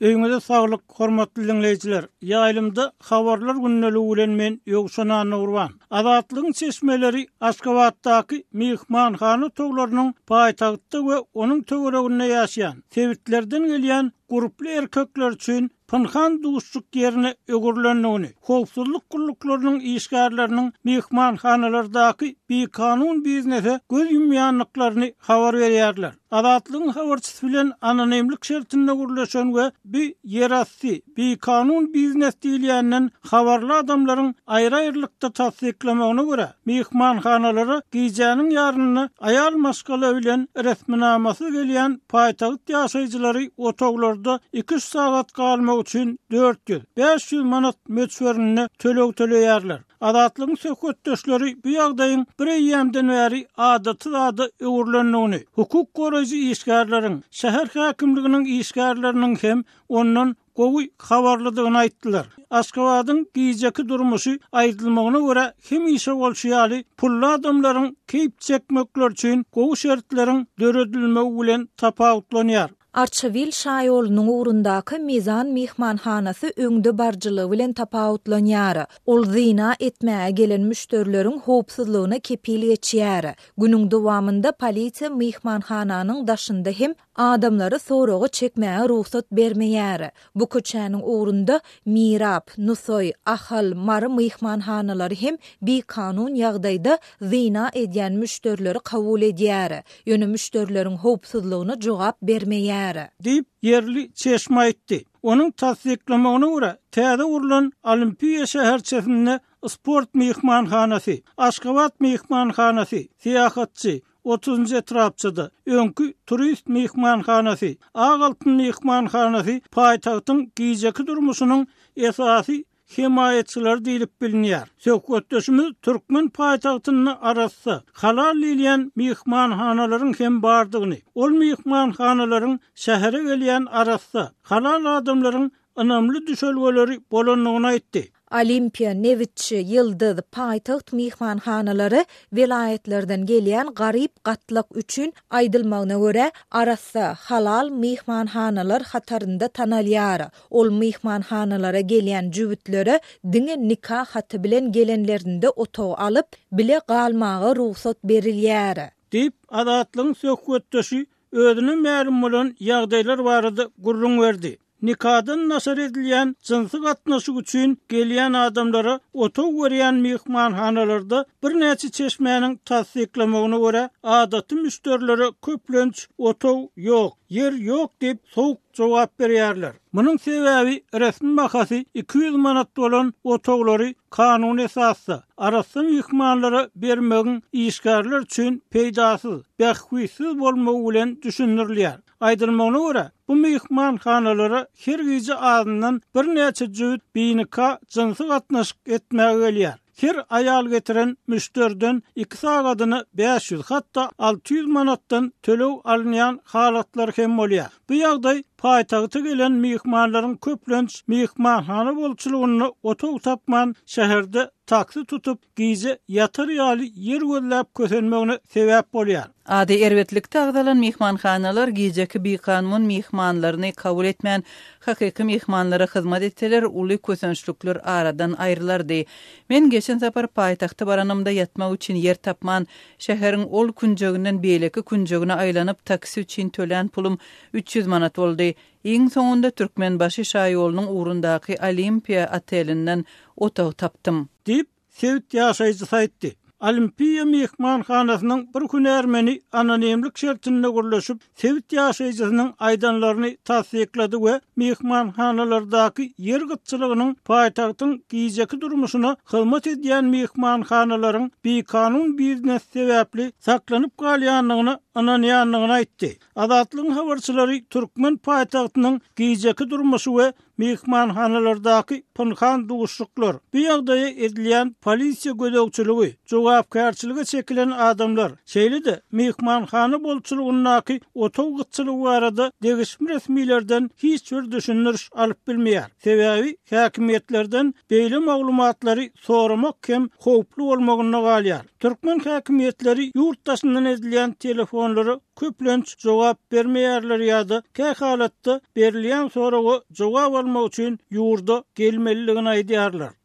Öňüňizde saglyk, hormatly dinleýijiler. Ýaýlymda habarlar günnäli bilen men Ýogşan Nurwan. Azatlygyň çeşmeleri Aşgabatdaky mehmanhana toglarynyň paýtagtda we onuň töwereginde ýaşaýan sebitlerden gelýän gruply erkekler üçin pynhan duşluk ýerine ögürlenýäni, howpsuzlyk gulluklarının işgärleriniň mehmanhanalardaky bekanun biznese göz ýumýanlyklaryny habar berýärler. Azatlygyň habarçysy bilen anonimlik şertinde gurulýan we bir yerasty bekanun biznes diýilýänden habarly adamlaryň aýry-aýrylykda tasdiklamagyna görä mehmanhanalara giýjäniň ýaryny aýal maskala bilen resminamasy gelýän paýtagyt ýaşaýjylary otoglarda 2 saat galmak üçin 400-500 manat möçberini töleýärler. Azatlygyň söhbetdeşleri bu ýagdaýyň bir ýemden bäri adaty öwürlenýäni, hukuk goraýjy işgärleriň, şäher häkimliginiň işgärleriniň hem ondan gowy habarladygyny aýtdylar. Aşgabatyň giýjeki durmuşy aýdylmagyna görä hem işe bolşýaly pully adamlaryň keýip çekmekler üçin gowy şertleriň döredilmegi bilen tapawutlanýar. Arçavil şaýolunyň ugrundaky Mizan mehmanhanasy öňde barjylygy bilen tapawutlanýar. Ol zina etmäge gelen müşterileriň howpsuzlygyna kepil geçýär. Günüň dowamında polisiýa mehmanhananyň daşynda hem adamlary soragy çekmäge ruhsat bermeýär. Bu köçäniň ugrunda Mirap, Nusoy, Ahal, Mary mehmanhanalary hem bekanun ýagdaýda zina edýän müşterileri kabul edýär. Ýöne müşterileriň howpsuzlygyna jogap bermeýär. Dip yerli çeşme aýtdy. Onuň tasdiklamagyna görä täze urulan Olimpiýa şäherçesinde sport mehmanhanasy, Aşgabat mehmanhanasy, siýahatçy 30-njy etrapçyda öňkü turist mehmanhanasy, Ağaltyn mehmanhanasy paýtagtyň giýjeki durmuşynyň esasy himayetçiler diýilip bilinýär. Söhbetdeşimiz Türkmen paýtagtynyň arasy halal diýilen mehmanhanalaryň hem bardygyny, ol mehmanhanalaryň şähere gelýän arasy halal adamlaryň önemli düşelgeleri bolanyny aýtdy. Olimpiya, Nevitçi, Yıldız, paýtagyt mehmanhanalary vilayetlerden gelýän garyp gatlyk üçin aýdylmagyna görä arasy halal mehmanhanalar hatarynda tanalýar. Ol mehmanhanalara gelýän jüwütlere diňe nikah haty bilen gelenlerinde otog alyp bile galmagy ruhsat berilýär. Dip Azatlygyň söhbetdeşi özüne ma'lum bolan ýagdaýlar barada gurrun berdi. Nikadan nasar edilýän jinsy gatnaşyk üçin gelýän adamlara otog berýän mehmanhanalarda bir näçe çeşmäniň tasdiklamagyna görä adaty müşterilere köplenç otog ýok, yer ýok diýip sowuk jogap berýärler. Munyň sebäbi resmi mahasy 200 manat bolan otoglary kanun esasy arasy mehmanlara bermegiň işgärler üçin peýdasyz, bähwisiz bolmagy bilen düşünülýär. Aýdylmagyna görä bu mehmanhanalara her gece adından bir näçe jüwüt beýnika jinsy gatnaşyk etmäge gelýär. Her aýal getiren müşteriden 2 sagatyny 500 hatda 600 manatdan tölew alynýan halatlar hem bolýar. Bu ýagdaý paýtagta gelen mehmanlaryň köplenç mehmanhana bolçulugyny otog tapman şäherde taksi tutup giýje ýatar ýaly yer gözläp kösenmegine sebäp bolýar. Ady erwetlikde agdalan mehmanhanalar giýjeki bekanun mehmanlaryny kabul etmän hakyky mehmanlara hyzmat etseler uly kösençlikler aradan aýrylardy. Men geçen sapar paýtagta baranymda ýatmak üçin yer tapman şäheriň ol künjeginden beýleki künjegine aýlanyp taksi üçin tölen pulum 300 manat boldy. Iň soňunda Türkmenbaşy şaýolunyň ugrundaky Olimpiýa otelinden otog tapdym. Dip sevit ýaşaýjy aýtdy. Olimpiýa mehmanhanasynyň bir hünärmeni anonimlik şertinde gurulýyp, sevit ýaşaýjysynyň aýdanlaryny tasdiklady we mehmanhanalardaky yer gytçylygynyň paýtagtyň giýjeki durmuşyna hyzmat edýän mehmanhanalaryň bekanun biznes sebäpli saklanyp galýanlygyny anonýanlygyny aýtdy. Azatlygyň habarçylary Türkmen paýtagtynyň giýjeki durmuşy we mehmanhanalardaky pynhan duşluklar bu ýagdaýa edilýän polisiýa gödäwçiligi, jogapkärçiligi çekilen adamlar şeýle-de mehmanhana bolçulugynyňky otow gytçylygy barada degişme resmilerden hiç bir düşündürüş alyp bilmeýär. Sebäbi häkimetlerden beýle maglumatlary soramak hem howply bolmagyna galýar. Türkmen häkimetleri ýurtdaşyndan edilýän telefonlary köplenç jogap bermeýärler ýa-da kä halatda berilýän soragy jogap almak üçin ýurda gelmeliligini aýdýarlar.